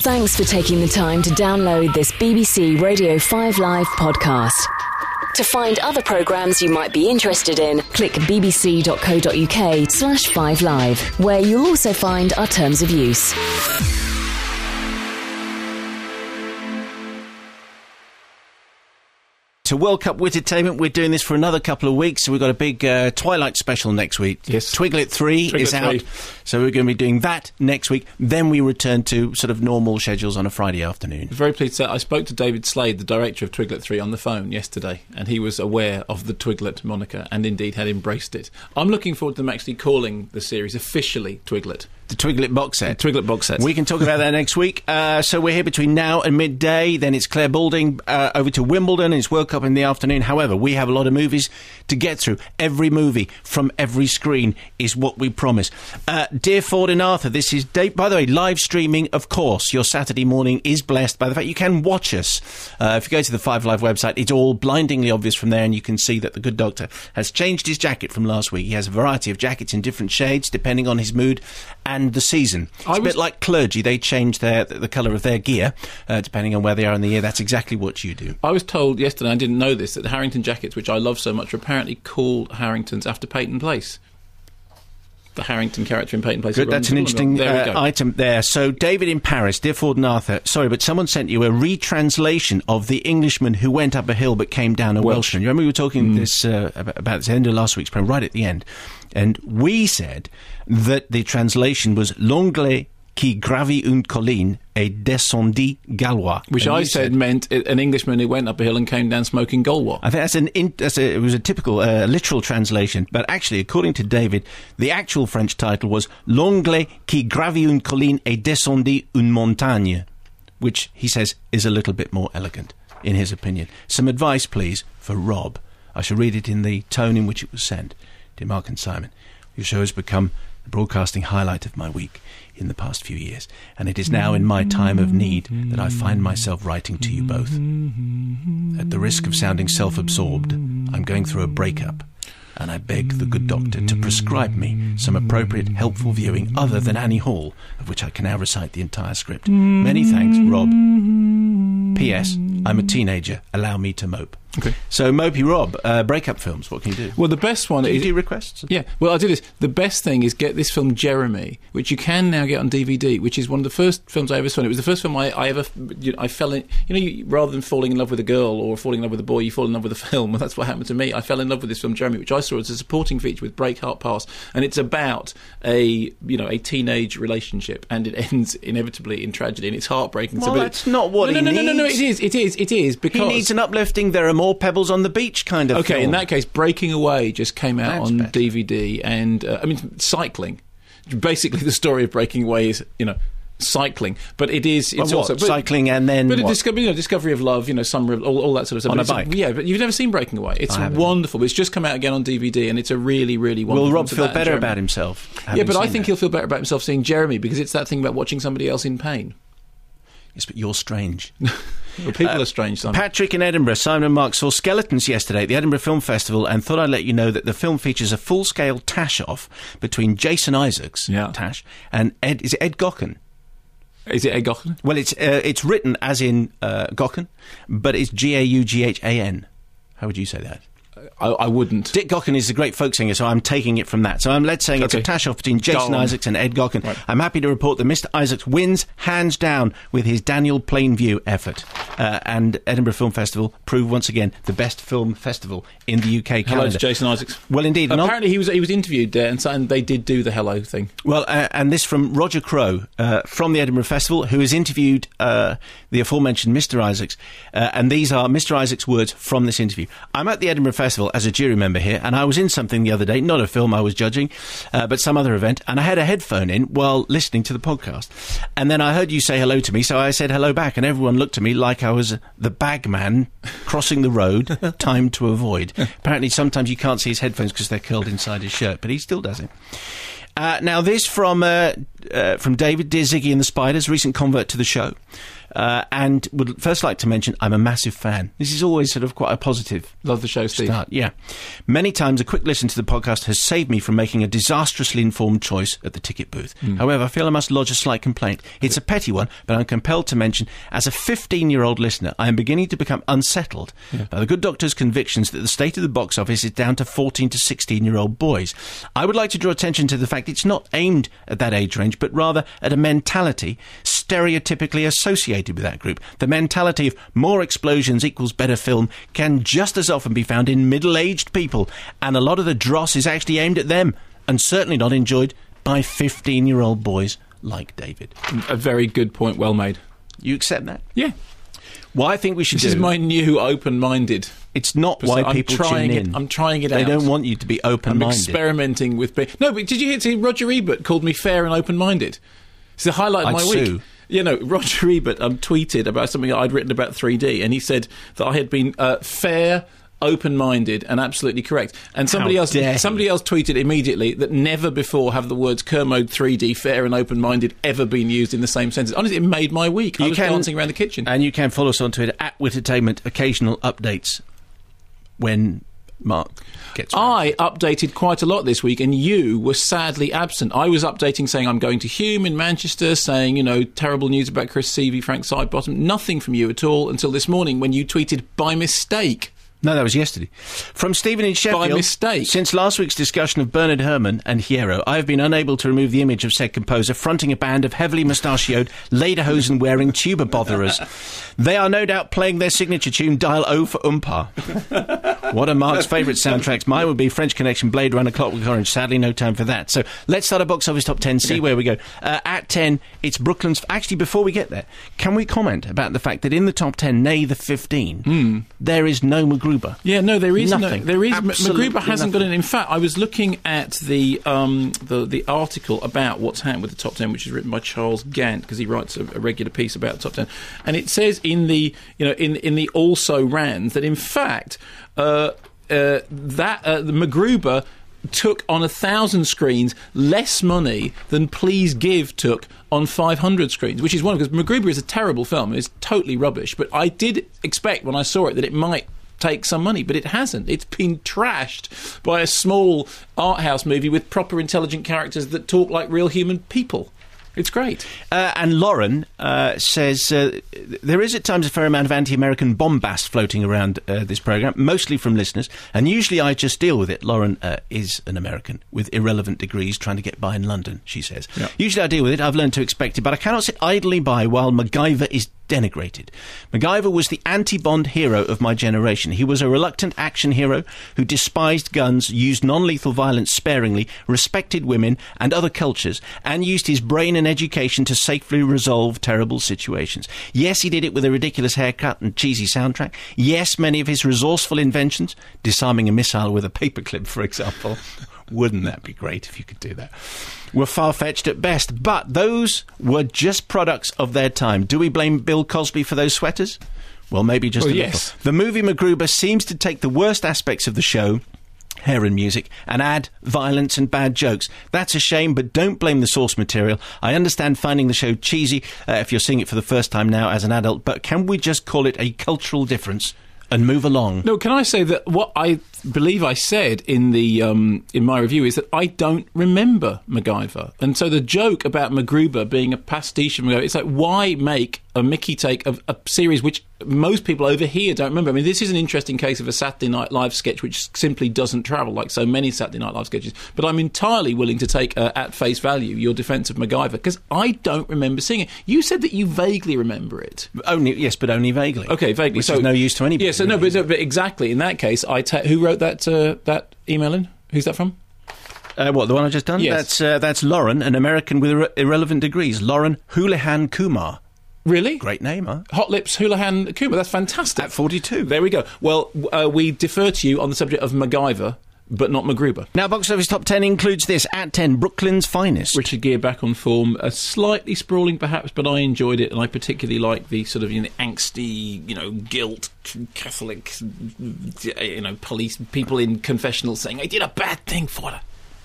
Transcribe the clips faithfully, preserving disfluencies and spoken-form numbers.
Thanks for taking the time to download this B B C Radio five Live podcast. To find other programmes you might be interested in, click bbc.co.uk slash 5live, where you'll also find our terms of use. To World Cup Wittertainment, we're doing this for another couple of weeks, so we've got a big uh, Twilight special next week. Yes. Twiglet three Twiglet is out, three. So we're going to be doing that next week. Then we return to sort of normal schedules on a Friday afternoon. Very pleased to say I spoke to David Slade, the director of Twiglet three, on the phone yesterday, and he was aware of the Twiglet moniker and indeed had embraced it. I'm looking forward to them actually calling the series officially Twiglet. The Twiglet box set. The Twiglet box set. We can talk about that next week. Uh, so we're here between now and midday. Then it's Claire Balding uh, over to Wimbledon. It's World Cup in the afternoon. However, we have a lot of movies to get through. Every movie from every screen is what we promise. Uh, Dear Ford and Arthur, this is... Dave, by the way, live streaming, of course. Your Saturday morning is blessed by the fact you can watch us. Uh, if you go to the Five Live website, it's all blindingly obvious from there, and you can see that the good doctor has changed his jacket from last week. He has a variety of jackets in different shades, depending on his mood and the season. It's I a was, bit like clergy. They change their the colour of their gear uh, depending on where they are in the year. That's exactly what you do. I was told yesterday, I didn't know this, that the Harrington jackets, which I love so much, are apparently called Harringtons after Peyton Place. The Harrington character in Peyton Place. Good, that's an interesting uh, item there. So, David in Paris, Dear Ford and Arthur, sorry, but someone sent you a retranslation of The Englishman Who Went Up a Hill But Came Down a Welsh. Welshman. You remember we were talking Mm. this uh, about this end of last week's program, right at the end, and we said that the translation was L'Anglais qui gravit une colline et descendit gallois. Which And I you said, meant an Englishman who went up a hill and came down smoking Gaulois. I think that's an in, that's a, it was a typical uh, literal translation, but actually, according to David, the actual French title was L'Anglais qui gravit une colline et descendit une montagne, which he says is a little bit more elegant, in his opinion. Some advice, please, for Rob. I shall read it in the tone in which it was sent. Dear Mark and Simon, your show has become the broadcasting highlight of my week in the past few years, and it is now in my time of need that I find myself writing to you both. At the risk of sounding self-absorbed, I'm going through a breakup, and I beg the good doctor to prescribe me some appropriate, helpful viewing other than Annie Hall, of which I can now recite the entire script. Many thanks, Rob. P S. I'm a teenager. Allow me to mope. Okay. So, Mopey Rob, uh, breakup films, what can you do? Well, the best one do is... you do requests? Yeah, well, I do this. The best thing is get this film, Jeremy, which you can now get on D V D, which is one of the first films I ever saw. It was the first film I, I ever... You know, I fell in... You know, you, rather than falling in love with a girl or falling in love with a boy, you fall in love with a film. Well, that's what happened to me. I fell in love with this film, Jeremy, which I saw as a supporting feature with Breakheart Pass, and it's about a, you know, a teenage relationship, and it ends inevitably in tragedy, and it's heartbreaking. Well, so, that's not what no, he no, no, needs. No, no, no, it is, it is, it is, because... He needs an uplifting, there are more pebbles on the beach kind of Okay, film. in that case, Breaking Away just came out That's on better. D V D, and uh, I mean, cycling. Basically, the story of Breaking Away is, you know, cycling, but it is. It's Well, what? also but, cycling and then but a what? discovery, you know, discovery of love, you know, some all, all that sort of stuff. On But a it's bike? yeah, but you've never seen Breaking Away. It's I haven't. wonderful. It's just come out again on D V D, and it's a really, really wonderful. Will Rob film. So feel that better and Jeremy- about himself? Yeah, having but I seen think that? he'll feel better about himself seeing Jeremy, because it's that thing about watching somebody else in pain. Yes, but you're strange. Well, people Uh, are strange, Simon. Patrick in Edinburgh, Simon and Mark saw Skeletons yesterday at the Edinburgh Film Festival and thought I'd let you know that the film features a full-scale tash-off between Jason Isaacs, Yeah. Tash, and Ed... Is it Ed Gocken? Is it Ed Gochen? Well, it's uh, it's written as in uh, Gocken, but it's G A U G H A N. How would you say that? I, I wouldn't. Dick Gocken is a great folk singer, so I'm taking it from that. So I'm let's saying it's Okay. a tash-off between Jason Go on. Isaacs and Ed Gocken. Right. I'm happy to report that Mister Isaacs wins hands down with his Daniel Plainview effort. Uh, and Edinburgh Film Festival proved once again the best film festival in the U K calendar. Hello to Jason Isaacs. Well, indeed. and on- Apparently, he was he was interviewed there, and, so, and they did do the hello thing. Well, uh, and this from Roger Crow uh, from the Edinburgh Festival, who has interviewed uh, the aforementioned Mister Isaacs, uh, and these are Mister Isaacs' words from this interview. I'm at the Edinburgh Festival as a jury member here, and I was in something the other day, not a film I was judging, uh, but some other event, and I had a headphone in while listening to the podcast. And then I heard you say hello to me, so I said hello back, and everyone looked at me like I was the bagman crossing the road, time to avoid. Apparently sometimes you can't see his headphones because they're curled inside his shirt, but he still does it. Uh, now, this from uh, uh, from David, Dear Ziggy and the Spiders, recent convert to the show. Uh, and would first like to mention I'm a massive fan. This is always sort of quite a positive Love the show, Steve. start. Yeah. Many times a quick listen to the podcast has saved me from making a disastrously informed choice at the ticket booth. Mm. However, I feel I must lodge a slight complaint. It's a petty one, but I'm compelled to mention, as a fifteen-year-old listener, I am beginning to become unsettled yeah. by the good doctor's convictions that the state of the box office is down to fourteen to sixteen-year-old boys. I would like to draw attention to the fact it's not aimed at that age range, but rather at a mentality stereotypically associated with that group. The mentality of more explosions equals better film can just as often be found in middle-aged people, and a lot of the dross is actually aimed at them, and certainly not enjoyed by fifteen-year-old boys like David. A very good point, well made. You accept that? Yeah. Well, I think we should This do... is my new open-minded... It's not why I'm people trying tune it, in. I'm trying it they out. They don't want you to be open-minded. I'm experimenting with... Be- no, but did you hear... See, Roger Ebert called me fair and open-minded. It's the highlight of I'd my sue. week. You know, Roger Ebert um, tweeted about something I'd written about three D, and he said that I had been uh, fair, open-minded, and absolutely correct. And somebody How else, dare somebody he. else tweeted immediately that never before have the words Kermode three D, fair and open-minded, ever been used in the same sentence. Honestly, it made my week. I You was can- dancing around the kitchen. And you can follow us on Twitter at Wittertainment. Occasional updates when Mark gets around. I updated quite a lot this week, and you were sadly absent. I was updating saying I'm going to Hume in Manchester, saying, you know, terrible news about Chris Seavey, Frank Sidebottom. Nothing from you at all until this morning when you tweeted by mistake. No, that was yesterday. From Stephen in Sheffield. By mistake. Since last week's discussion of Bernard Herrmann and Hierro, I have been unable to remove the image of said composer fronting a band of heavily mustachioed, lederhosen-wearing tuba botherers. They are no doubt playing their signature tune, Dial O for Umpar. One of Mark's favourite soundtracks. Mine would be French Connection, Blade Runner, Clockwork Orange. Sadly, no time for that. So let's start a box office top ten, see yeah. where we go. Uh, at ten, it's Brooklyn's... Actually, before we get there, can we comment about the fact that in the top ten, nay, the fifteen, mm. there is no MacGruber? Yeah, no, there is nothing. No, there is. Absolutely MacGruber hasn't nothing. got it. In fact, I was looking at the um, the the article about what's happened with the top ten, which is written by Charles Gant, because he writes a, a regular piece about the top ten, and it says in the you know in in the also rans that in fact uh, uh, that uh, the MacGruber took on a thousand screens less money than Please Give took on five hundred screens, which is one because MacGruber is a terrible film. It's totally rubbish. But I did expect when I saw it that it might take some money, but it hasn't. It's been trashed by a small art house movie with proper intelligent characters that talk like real human people. It's great. Uh, and Lauren uh, says uh, there is at times a fair amount of anti-American bombast floating around uh, this programme, mostly from listeners, and usually I just deal with it. Lauren uh, is an American with irrelevant degrees trying to get by in London, she says. Yep. Usually I deal with it. I've learned to expect it, but I cannot sit idly by while MacGyver is denigrated. MacGyver was the anti-Bond hero of my generation. He was a reluctant action hero who despised guns, used non-lethal violence sparingly, respected women and other cultures, and used his brain and education to safely resolve terrible situations. Yes, he did it with a ridiculous haircut and cheesy soundtrack. Yes, many of his resourceful inventions, disarming a missile with a paperclip, for example, wouldn't that be great if you could do that, were far-fetched at best. But those were just products of their time. Do we blame Bill Cosby for those sweaters? Well, maybe just well, a yes. little. The movie MacGruber seems to take the worst aspects of the show, hair and music, and add violence and bad jokes. That's a shame, but don't blame the source material. I understand finding the show cheesy uh, if you're seeing it for the first time now as an adult, but can we just call it a cultural difference and move along? No, can I say that what I believe I said in the um, in my review is that I don't remember MacGyver, and so the joke about MacGruber being a pastiche of MacGyver, it's like, why make a Mickey take of a series which most people over here don't remember? I mean, this is an interesting case of a Saturday Night Live sketch which simply doesn't travel like so many Saturday Night Live sketches, but I'm entirely willing to take uh, at face value your defence of MacGyver, because I don't remember seeing it. You said that you vaguely remember it. Only, yes, but only vaguely. Okay, vaguely. Which so, is no use to anybody. Yeah, so no, but, no, but exactly, in that case, I ta- who wrote that uh, that email in? Who's that from? Uh, what, the one I just done? Yes. That's, uh, that's Lauren, an American with ir- irrelevant degrees. Lauren Houlihan Kumar. Really? Great name, huh? Hot Lips Houlihan Kumar, that's fantastic. At forty-two. There we go. Well, uh, we defer to you on the subject of MacGyver, but not MacGruber. Now, box office top ten includes this. At ten, Brooklyn's Finest. Richard Gere back on form. Uh, slightly sprawling, perhaps, but I enjoyed it, and I particularly like the sort of, you know, angsty, you know, guilt, Catholic, you know, police, people in confessionals saying, I did a bad thing for her.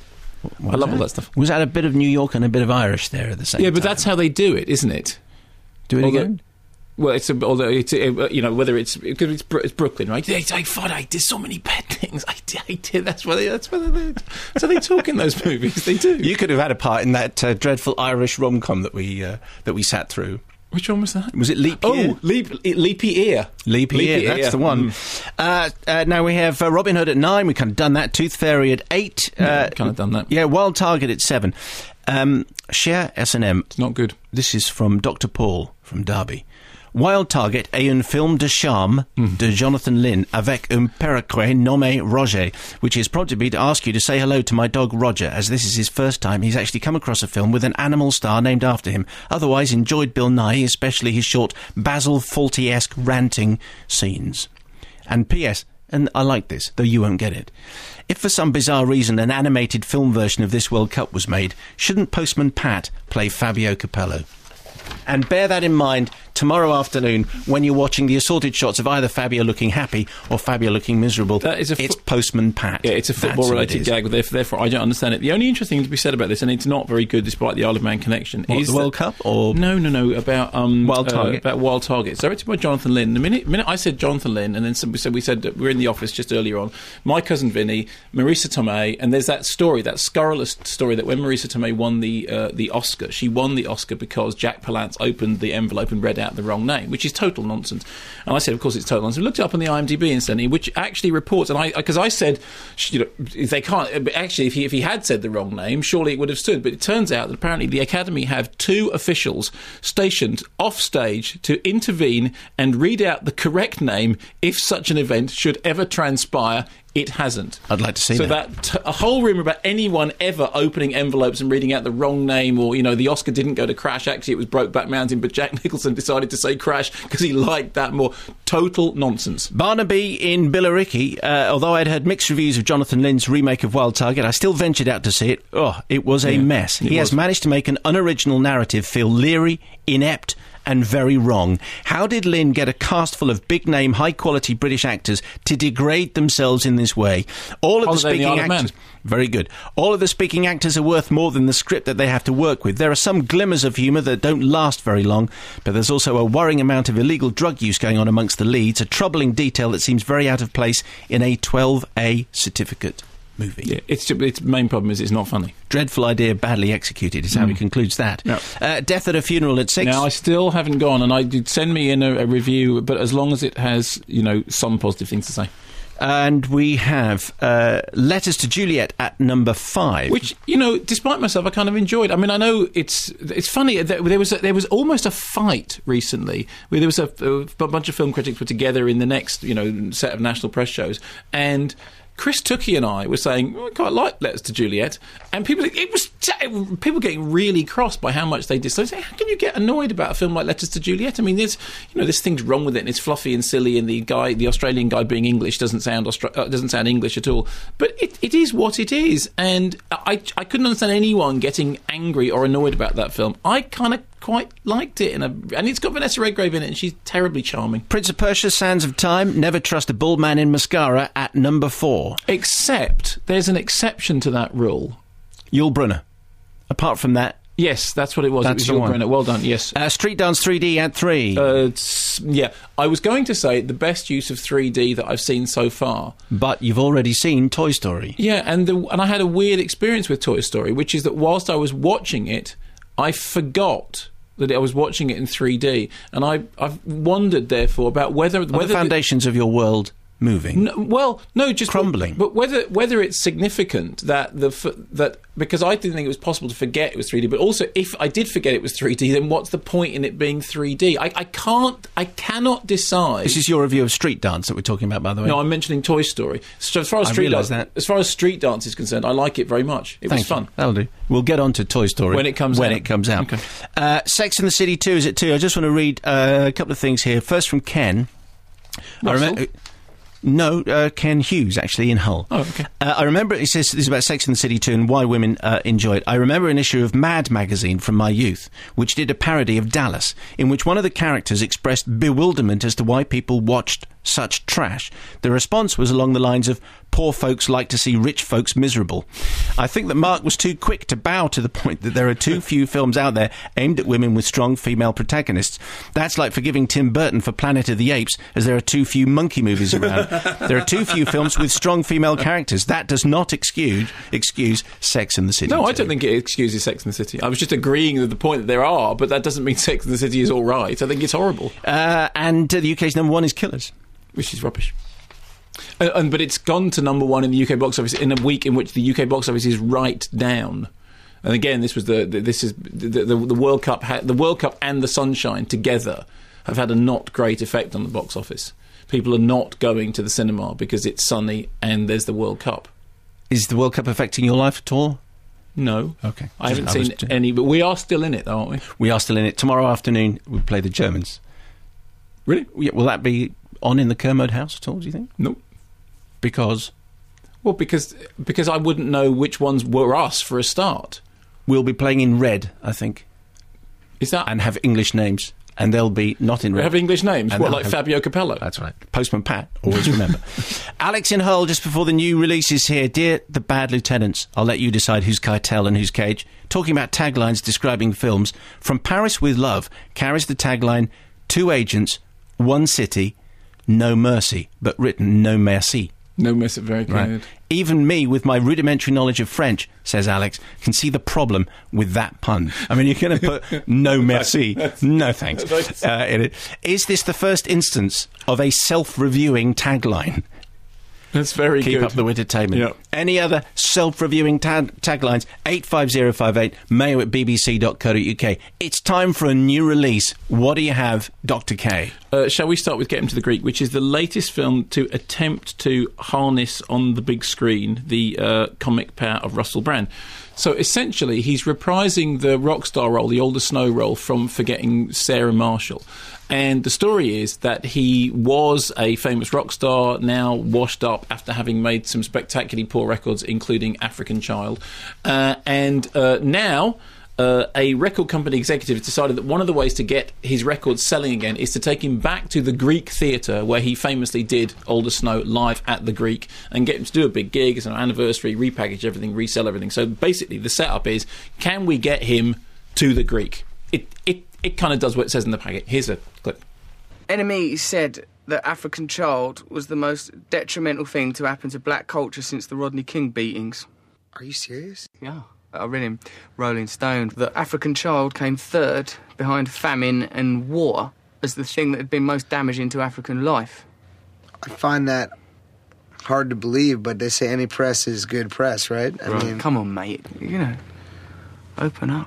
What I love that? all that stuff. Was that a bit of New York and a bit of Irish there at the same time? Yeah, but that's how they do it, isn't it? Do it Although- again? Well, it's a, although it's a, you know whether it's because it's, Bru- it's Brooklyn, right? They say, "Fun, I did so many bad things. I did, I did." That's why they. That's why they. So they talk in those movies. They do. You could have had a part in that uh, dreadful Irish rom-com that we uh, that we sat through. Which one was that? Was it Leap Year? Oh, Leap, Leapy Ear. Leapy Leapy Year, Ear, that's yeah. the one. Mm. Uh, uh, now we have uh, Robin Hood at nine. We kind of done that. Tooth Fairy at eight. Yeah, uh, kind of done that. Yeah, Wild Target at seven. Um, Cher S and M. It's not good. This is from Doctor Paul from Derby. Wild Target est un film de charme Mm. de Jonathan Lynn avec un perroquet nommé Roger, which has prompted me to ask you to say hello to my dog Roger, as this is his first time he's actually come across a film with an animal star named after him. Otherwise enjoyed Bill Nighy, especially his short Basil Fawlty-esque ranting scenes. And P S, and I like this, though you won't get it. If for some bizarre reason an animated film version of this World Cup was made, shouldn't Postman Pat play Fabio Capello? And bear that in mind tomorrow afternoon when you're watching the assorted shots of either Fabio looking happy or Fabio looking miserable. That is a fo- it's Postman Pat. Yeah, it's a That's who it football-related is. gag. Therefore, therefore, I don't understand it. The only interesting thing to be said about this, and it's not very good despite the Isle of Man connection, What, is the World that- Cup or No, no, no. About um, Wild uh, Target? about Wild Target. It's directed by Jonathan Lynn. The minute, minute I said Jonathan Lynn, and then some, we said we said that we were in the office just earlier on. My cousin Vinny, Marisa Tomei, and there's that story, that scurrilous story that when Marisa Tomei won the uh, the Oscar, she won the Oscar because Jack Palance opened the envelope and read out the wrong name, which is total nonsense. And I said, of course, it's total nonsense. We looked it up on the IMDb instantly, which actually reports, and I because I said, you know, if they can't. But actually, if he if he had said the wrong name, surely it would have stood. But it turns out that apparently the Academy have two officials stationed off stage to intervene and read out the correct name if such an event should ever transpire. It hasn't. I'd like to see so that. that. So that a whole rumour about anyone ever opening envelopes and reading out the wrong name, or, you know, the Oscar didn't go to Crash, actually it was Brokeback Mountain, but Jack Nicholson decided to say Crash because he liked that more. Total nonsense. Barnaby in Billericay, uh, although I'd heard mixed reviews of Jonathan Lynn's remake of Wild Target, I still ventured out to see it. Oh, it was a Yeah, mess. it He has was. managed to make an unoriginal narrative feel leery, inept, and very wrong. How did Lynn get a cast full of big-name, high-quality British actors to degrade themselves in this way? All of the Holiday in the speaking Isle of Man. actors... Very good. All of the speaking actors are worth more than the script that they have to work with. There are some glimmers of humour that don't last very long, but there's also a worrying amount of illegal drug use going on amongst the leads, a troubling detail that seems very out of place in a twelve A certificate movie. Yeah, it's its main problem is it's not funny. Dreadful idea, badly executed, is how he concludes that. Yeah. Uh, Death at a Funeral at six. Now, I still haven't gone, and I did send me in a, a review, but as long as it has, you know, some positive things to say. And we have uh, Letters to Juliet at number five. Which, you know, despite myself, I kind of enjoyed. I mean, I know it's it's funny. There there was a, there was almost a fight recently where there was a, a bunch of film critics were together in the next, you know, set of national press shows, and Chris Tookie and I were saying, oh, I quite like Letters to Juliet, and people it was it, people getting really cross by how much they dislike. So how can you get annoyed about a film like Letters to Juliet? I mean, there's you know, there's things wrong with it, and it's fluffy and silly, and the guy, the Australian guy being English doesn't sound Austra- uh, doesn't sound English at all. But it, it is what it is, and I I couldn't understand anyone getting angry or annoyed about that film. I kind of quite liked it, in a, and it's got Vanessa Redgrave in it, and she's terribly charming. Prince of Persia, Sands of Time, Never Trust a Bald Man in Mascara at number four. Except there's an exception to that rule. Yul Brynner. Apart from that, Yes, that's what it was. That's it the was one. Yul Brynner. Well done. Yes. uh, Street Dance three D at three. Uh, it's- yeah, I was going to say the best use of three D that I've seen so far. but you've already seen Toy Story. Yeah, and the, and I had a weird experience with Toy Story, which is that whilst I was watching it, I forgot that I was watching it in three D, and I I've wondered therefore about whether Are whether the foundations of your world moving? No, well, no, just Crumbling. But whether whether it's significant that the f- that because I didn't think it was possible to forget it was three D, but also if I did forget it was three D, then what's the point in it being three D? I, I can't, I cannot decide. This is your review of Street Dance that we're talking about, by the way. No, I'm mentioning Toy Story. So as far as I street realise dance, that. as far as street dance is concerned, I like it very much. It Thank was you. fun. That'll do. We'll get on to Toy Story When it comes when out. it comes out. Okay. Uh, Sex and the City two is at two. I just want to read uh, a couple of things here. First from Ken. I Russell? remember. No, uh, Ken Hughes, actually, in Hull. Oh, okay. Uh, I remember, he says this is about Sex and the City two and why women uh, enjoy it. I remember an issue of Mad magazine from my youth, which did a parody of Dallas, in which one of the characters expressed bewilderment as to why people watched such trash? The response was along the lines of, poor folks like to see rich folks miserable. I think that Mark was too quick to bow to the point that there are too few films out there aimed at women with strong female protagonists. That's like forgiving Tim Burton for Planet of the Apes, as there are too few monkey movies around. There are too few films with strong female characters. That does not excuse excuse Sex and the City. No, too. I don't think it excuses Sex and the City. I was just agreeing with the point that there are, but that doesn't mean Sex and the City is all right. I think it's horrible. Uh, and uh, the U K's number one is Killers. Which is rubbish. Uh, and but it's gone to number one in the U K box office in a week in which the U K box office is right down. And again, this was the, the this is the, the, the World Cup. Ha- the World Cup and the Sunshine together have had a not great effect on the box office. People are not going to the cinema because it's sunny and there's the World Cup. Is the World Cup affecting your life at all? No. Okay. I haven't I seen was- any, but we are still in it, though, aren't we? We are still in it. Tomorrow afternoon, we play the Germans. Really? Yeah, will that be on in the Kermode house at all, do you think? No. Because Well, because because I wouldn't know which ones were us for a start. we'll be playing in red, I think, Is that and have English names. And they'll be not in we red. have English names? And What, they'll like have- Fabio Capello? That's right. Postman Pat, always remember. Alex in Hull, just before the new release is here. Dear The Bad Lieutenants, I'll let you decide who's Keitel and who's Cage. Talking about taglines describing films, From Paris with Love carries the tagline, two agents, one city, no mercy, but written no merci. No miss it. Very good. Right. Even me, with my rudimentary knowledge of French, says Alex, can see the problem with that pun. I mean, you're going to put no merci. No thanks. Uh, in it. Is this the first instance of a self-reviewing tagline? That's very Keep good. up the entertainment. Yeah. Any other self-reviewing tag- taglines? eight five zero five eight, mayo at b b c dot co dot u k. It's time for a new release. What do you have, Doctor K? Uh, shall we start with Get Him to the Greek, which is the latest film to attempt to harness on the big screen the uh, comic power of Russell Brand. So essentially, he's reprising the rock star role, the Alder Snow role, from Forgetting Sarah Marshall. And the story is that he was a famous rock star, now washed up after having made some spectacularly poor records, including African Child. Uh, and uh, now... Uh, a record company executive has decided that one of the ways to get his records selling again is to take him back to the Greek theatre where he famously did Alder Snow live at the Greek and get him to do a big gig as an anniversary, repackage everything, resell everything. So basically the setup is, can we get him to the Greek? It it, it kind of does what it says in the packet. Here's a clip. N M E said that African Child was the most detrimental thing to happen to black culture since the Rodney King beatings. Are you serious? Yeah. I read in Rolling Stone that African Child came third behind famine and war as the thing that had been most damaging to African life. I find that hard to believe, but they say any press is good press, right? I Right. mean, Come on, mate. You know, open up.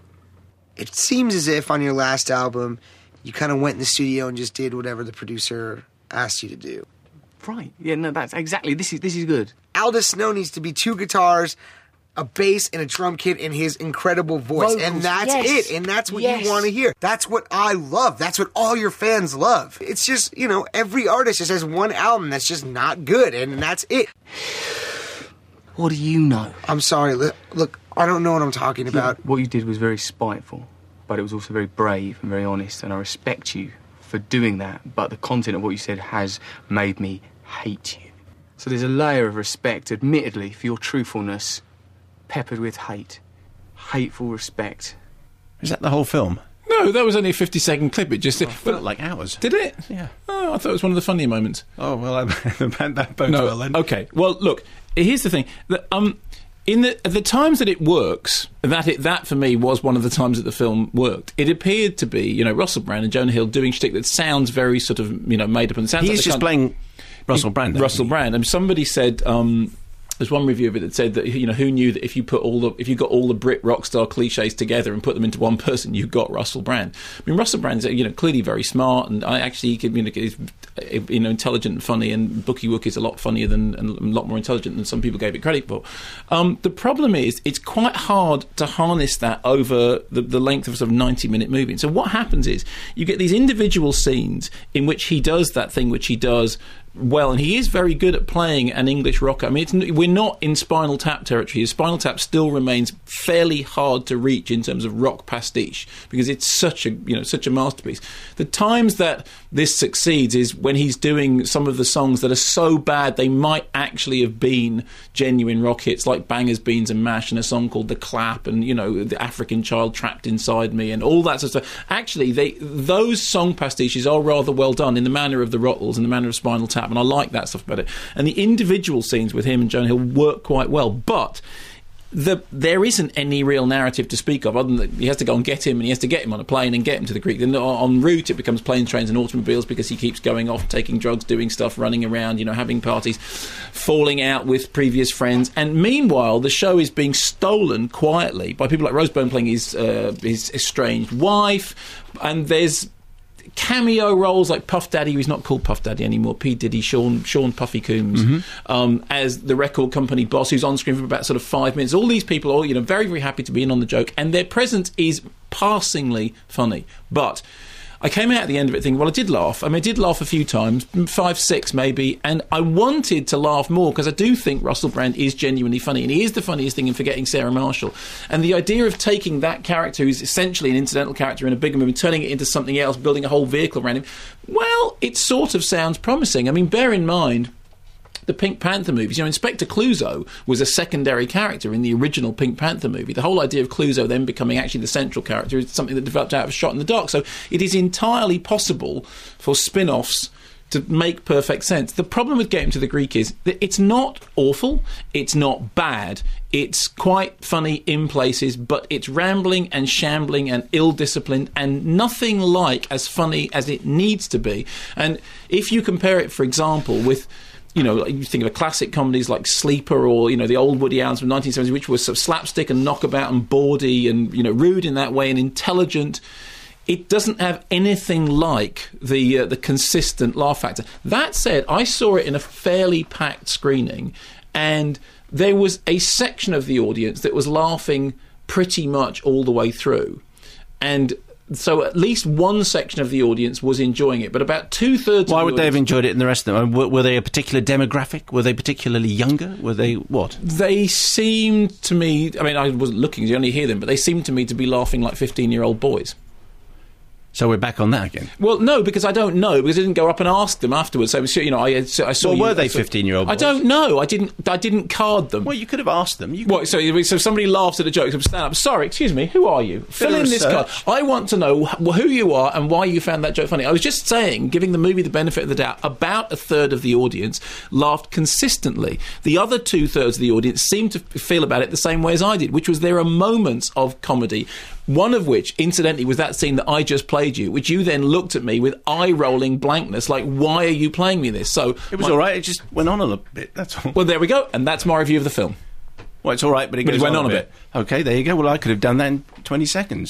it seems as if on your last album, you kind of went in the studio and just did whatever the producer asked you to do. Right. Yeah, no, that's exactly. This is this is good. Alder Snow needs to be two guitars, a bass, and a drum kit, and his incredible voice. Vocals, and that's yes. it. And that's what Yes. you want to hear. That's what I love. That's what all your fans love. It's just, you know, every artist just has one album that's just not good, and that's it. What do you know? I'm sorry. Look, look I don't know what I'm talking about. What you did was very spiteful, but it was also very brave and very honest, and I respect you for doing that. But the content of what you said has made me hate you. So there's a layer of respect, admittedly, for your truthfulness, peppered with hate. Hateful respect. Is that the whole film? No, that was only a fifty-second clip. It just... It felt like hours. Did it? Yeah. Oh, I thought it was one of the funnier moments. Oh, well, I, that bodes No, well then. okay. Well, look, here's the thing. The, um, in the the times that it works, that it that for me was one of the times that the film worked. It appeared to be, you know, Russell Brand and Jonah Hill doing shtick that sounds very sort of, you know, made up and sounds. He's like the just kind- playing Russell Brand. Russell Brand. And somebody said. Um, There's one review of it that said that, you know, who knew that if you put all the if you got all the Brit rock star cliches together and put them into one person, you got Russell Brand. I mean, Russell Brand's, you know, clearly very smart, and I actually he communicate is, you know, intelligent and funny, and Bookie Wook is a lot funnier than and a lot more intelligent than some people gave it credit for. Um, the problem is it's quite hard to harness that over the, the length of a sort of ninety minute movie. And so what happens is you get these individual scenes in which he does that thing which he does well, and he is very good at playing an English rocker. I mean, it's, we're not in Spinal Tap territory. Spinal Tap still remains fairly hard to reach in terms of rock pastiche because it's such a you know such a masterpiece. The times that this succeeds is when he's doing some of the songs that are so bad they might actually have been genuine rock hits, like Bangers, Beans and Mash, and a song called The Clap, and you know The African Child Trapped Inside Me, and all that sort of stuff. Actually, they those song pastiches are rather well done in the manner of the Rottles, in the manner of Spinal Tap, and I like that stuff about it. And the individual scenes with him and Jonah Hill work quite well, but the, there isn't any real narrative to speak of other than that he has to go and get him, and he has to get him on a plane and get him to the Greek. Then en route it becomes planes, trains and automobiles because he keeps going off, taking drugs, doing stuff, running around, you know, having parties, falling out with previous friends. And meanwhile the show is being stolen quietly by people like Rose Byrne playing his, uh, his estranged wife, and there's cameo roles like Puff Daddy, who's not called Puff Daddy anymore, P. Diddy, Sean, Sean Puffy Coombs, mm-hmm. um, as the record company boss, who's on screen for about sort of five minutes. All these people are, you know, very, very happy to be in on the joke, and their presence is passingly funny. But I came out at the end of it thinking, well, I did laugh. I mean, I did laugh a few times, five, six maybe, and I wanted to laugh more because I do think Russell Brand is genuinely funny, and he is the funniest thing in Forgetting Sarah Marshall. And the idea of taking that character, who's essentially an incidental character in a bigger movie, turning it into something else, building a whole vehicle around him, well, it sort of sounds promising. I mean, bear in mind the Pink Panther movies. You know, Inspector Clouseau was a secondary character in the original Pink Panther movie. The whole idea of Clouseau then becoming actually the central character is something that developed out of Shot in the Dark. So it is entirely possible for spin-offs to make perfect sense. The problem with Getting to the Greek is that it's not awful, it's not bad, it's quite funny in places, but it's rambling and shambling and ill-disciplined and nothing like as funny as it needs to be. And if you compare it, for example, with, you know, you think of a classic comedies like Sleeper or, you know, the old Woody Allen's from nineteen seventies, which was sort of slapstick and knockabout and bawdy and, you know, rude in that way and intelligent. It doesn't have anything like the uh, the consistent laugh factor. That said, I saw it in a fairly packed screening, and there was a section of the audience that was laughing pretty much all the way through. And so at least one section of the audience was enjoying it, but about two-thirds Why of the would audience, they have enjoyed it and the rest of them? Were, were they a particular demographic? Were they particularly younger? Were they what? They seemed to me, I mean, I wasn't looking, you only hear them, but they seemed to me to be laughing like fifteen-year-old boys. So we're back on that again. Well, no, because I don't know, because I didn't go up and ask them afterwards. So, you know, I, I saw. Well, you, were they I saw, fifteen-year-old boys? I don't know. I didn't. I didn't card them. Well, you could have asked them. You What? So, so somebody laughs at a joke. So stand up. Sorry, excuse me. Who are you? Fill in this card. I want to know wh- who you are and why you found that joke funny. I was just saying, giving the movie the benefit of the doubt. About a third of the audience laughed consistently. The other two thirds of the audience seemed to feel about it the same way as I did, which was there are moments of comedy. One of which, incidentally, was that scene that I just played you, which you then looked at me with eye-rolling blankness, like, why are you playing me this? So It was my, all right. It just went on a little bit, that's all. Well, there we go, and that's my review of the film. Well, it's all right, but it, But goes it went on, on a a bit. OK, there you go. Well, I could have done that in twenty seconds.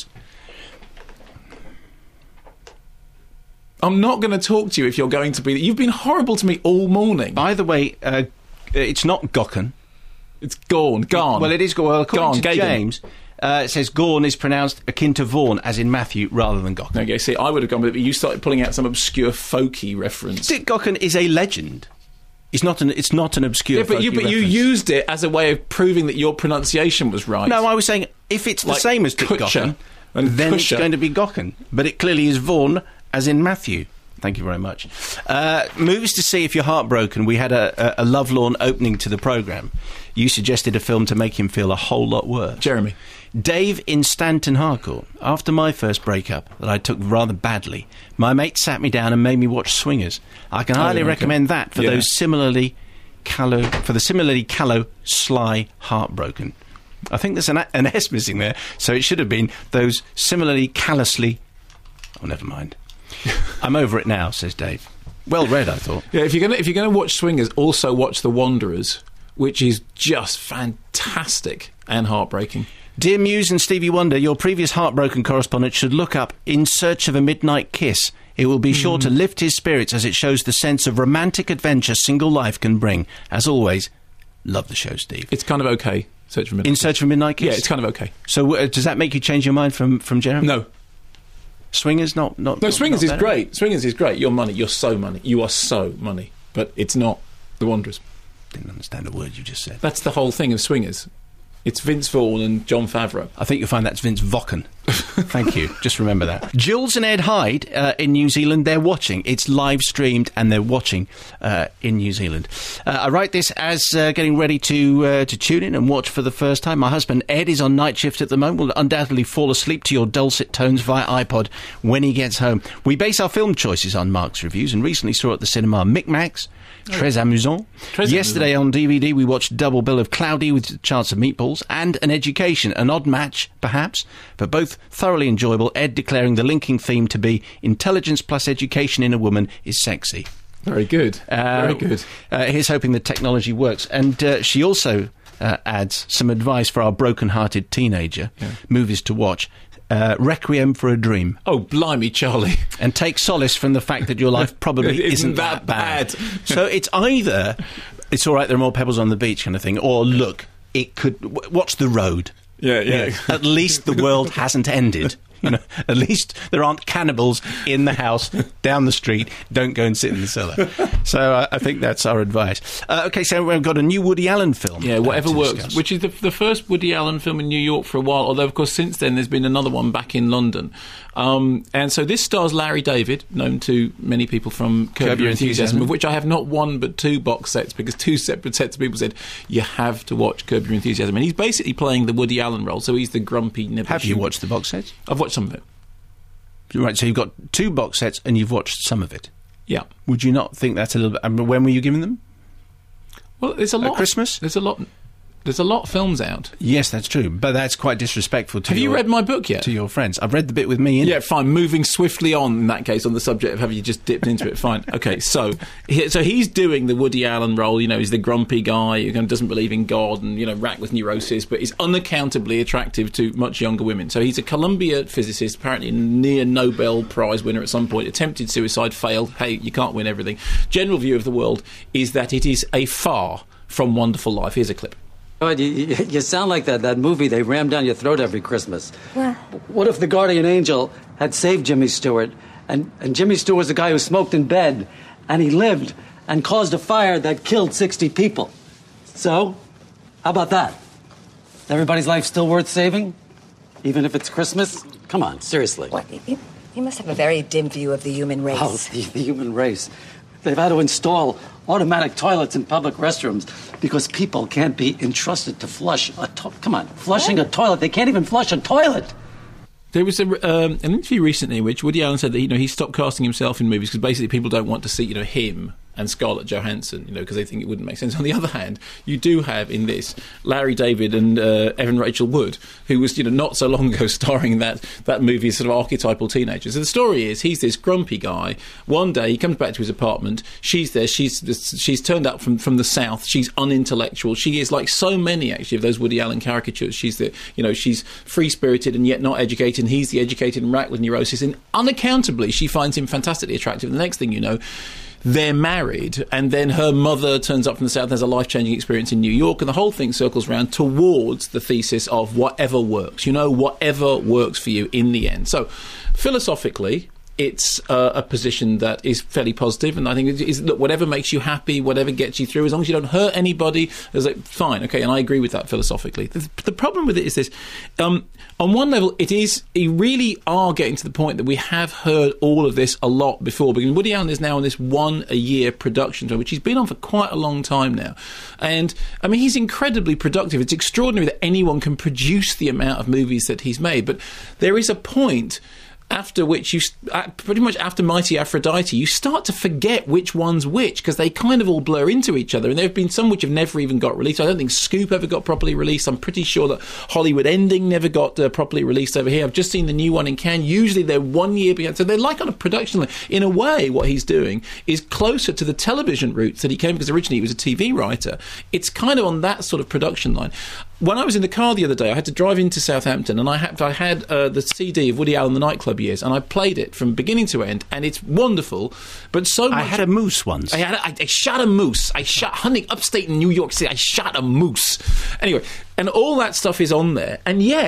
I'm not going to talk to you if you're going to be... You've been horrible to me all morning. By the way, uh, it's not Gocken. It's Gorn, Garn. Well, it is Gorn. Well, according Garn, to Gagan. James, uh, it says Gorn is pronounced akin to Vaughan, as in Matthew, rather than Gocken. Okay, see, I would have gone with it, but you started pulling out some obscure folky reference. Dick Gocken is a legend. It's not an. It's not an obscure. Yeah, but you, folky but you reference. used it as a way of proving that your pronunciation was right. No, I was saying if it's the Like same as Dick Kutcher Gocken, and then Kusher. it's going to be Gocken. But it clearly is Vaughan, as in Matthew. Thank you very much. Uh, movies to see if you're heartbroken. We had a, a, a lovelorn opening to the programme. You suggested a film to make him feel a whole lot worse. Jeremy. Dave in Stanton Harcourt. After my first breakup, that I took rather badly, my mate sat me down and made me watch Swingers. I can highly yeah, okay. recommend that for Yeah. those similarly callow, for the similarly callow, sly heartbroken. I think there's an, a- an S missing there, so it should have been those similarly callously. Oh, never mind. I'm over it now, says Dave. Well read, I thought. Yeah, if you're gonna if you're gonna watch Swingers, also watch The Wanderers, which is just fantastic and heartbreaking. Dear Muse and Stevie Wonder, your previous heartbroken correspondent should look up In Search of a Midnight Kiss. It will be sure to lift his spirits as it shows the sense of romantic adventure single life can bring. As always, love the show, Steve. It's kind of okay. Search for a minute. In Search of a Midnight Kiss? Yeah, it's kind of okay. So uh, does that make you change your mind from, from Jeremy? No. Swingers, not... not No, not- Swingers not is better? great. Swingers is great. You're money. You're so money. You are so money. but it's not The Wanderers. Didn't understand a word you just said. That's the whole thing of Swingers. It's Vince Vaughn and Jon Favreau. I think you'll find that's Vince Vaughan. Thank you. Just remember that. Jules and Ed Hyde uh, in New Zealand, they're watching. It's live streamed and they're watching uh, in New Zealand. Uh, I write this as uh, getting ready to uh, to tune in and watch for the first time. My husband Ed is on night shift at the moment. Will undoubtedly fall asleep to your dulcet tones via iPod when he gets home. We base our film choices on Mark's reviews and recently saw at the cinema Micmacs, Très Amusant. Très Yesterday amusant. on D V D we watched Double Bill of Cloudy with a Chance of Meatballs and An Education, an odd match, perhaps, but both thoroughly enjoyable. Ed declaring the linking theme to be intelligence plus education in a woman is sexy. Very good. Uh, Very good. Uh, here's hoping the technology works. And uh, she also uh, adds some advice for our broken-hearted teenager, Yeah. movies to watch. Uh, Requiem for a Dream. Oh, blimey, Charlie. And take solace from the fact that your life probably It isn't, isn't that bad. So it's either, it's all right, there are more pebbles on the beach kind of thing, or look, it could, w- watch The Road. Yeah, yeah. You know, at least the world hasn't ended. You know, at least there aren't cannibals in the house down the street. Don't go and sit in the cellar. So uh, I think that's our advice. Uh, okay, so we've got a new Woody Allen film. Yeah, uh, Whatever to Works, discuss. which is the, the first Woody Allen film in New York for a while, although, of course, since then there's been another one back in London. Um, and so this stars Larry David, known to many people from Curb, Curb Your Your Enthusiasm, Enthusiasm. of which I have not one but two box sets, because two separate sets of people said, you have to watch Curb Your Enthusiasm. And he's basically playing the Woody Allen role, so he's the grumpy, nibble. Have you watched the box sets? I've watched some of it. Right, so you've got two box sets and you've watched some of it. Yeah. Would you not think that's a little bit... I mean, when were you given them? Well, there's a lot. of- Christmas? There's a lot. There's a lot of films out. Yes, that's true. But that's quite disrespectful to Have you your- read my book yet? to your friends. I've read the bit with me in Yeah, it. fine. Moving swiftly on in that case on the subject of have you just dipped into it? Fine. Okay, so he, so he's doing the Woody Allen role. You know, he's the grumpy guy who kind of doesn't believe in God and, you know, racked with neurosis, but is unaccountably attractive to much younger women. So he's a Columbia physicist, apparently a near Nobel Prize winner at some point. Attempted suicide, failed. Hey, you can't win everything. General view of the world is that it is a far from wonderful life. Here's a clip. God, you, you you sound like that, that movie they ram down your throat every Christmas. What? What if the guardian angel had saved Jimmy Stewart, and, and Jimmy Stewart was the guy who smoked in bed, and he lived and caused a fire that killed sixty people? So, how about that? Everybody's life still worth saving? Even if it's Christmas? Come on, seriously. What? You, you must have a very dim view of the human race. Oh, the, the human race. They've had to install automatic toilets in public restrooms because people can't be entrusted to flush a to- Come on, flushing a toilet. They can't even flush a toilet. There was a, um, an interview recently in which Woody Allen said that, you know, he stopped casting himself in movies because basically people don't want to see, you know, him and Scarlett Johansson, you know, because they think it wouldn't make sense. On the other hand, you do have in this Larry David and uh, Evan Rachel Wood, who was, you know, not so long ago starring in that, that movie, sort of archetypal teenager. So the story is he's this grumpy guy. One day he comes back to his apartment. She's there. She's she's turned up from, from the south. She's unintellectual. She is like so many, actually, of those Woody Allen caricatures. She's the, you know, she's free-spirited and yet not educated. And he's the educated and racked with neurosis. And unaccountably, she finds him fantastically attractive. The next thing you know, they're married, and then her mother turns up from the south and has a life-changing experience in New York, and the whole thing circles around towards the thesis of whatever works, you know, whatever works for you in the end. So, philosophically, it's uh, a position that is fairly positive, and I think it is, look, whatever makes you happy, whatever gets you through, as long as you don't hurt anybody, it's like, fine, okay, and I agree with that philosophically. The, the problem with it is this, um, on one level, it is, you really are getting to the point that we have heard all of this a lot before, because Woody Allen is now on this one-a-year production tour, which he's been on for quite a long time now, and, I mean, he's incredibly productive. It's extraordinary that anyone can produce the amount of movies that he's made, but there is a point after which you, pretty much after Mighty Aphrodite, you start to forget which one's which, because they kind of all blur into each other, and there have been some which have never even got released. I don't think Scoop ever got properly released. I'm pretty sure that Hollywood Ending never got uh, properly released over here. I've just seen the new one in Cannes. Usually they're one year behind, so they're like on a production line. In a way, what he's doing is closer to the television roots that he came, because originally he was a T V writer. It's kind of on that sort of production line. When I was in the car the other day, I had to drive into Southampton, and I had, I had uh, the C D of Woody Allen, the Nightclub Years, and I played it from beginning to end, and it's wonderful, but so much... I had a moose once. I, had a, I, I shot a moose. I shot, hunting upstate in New York City, I shot a moose. Anyway, and all that stuff is on there, and yet...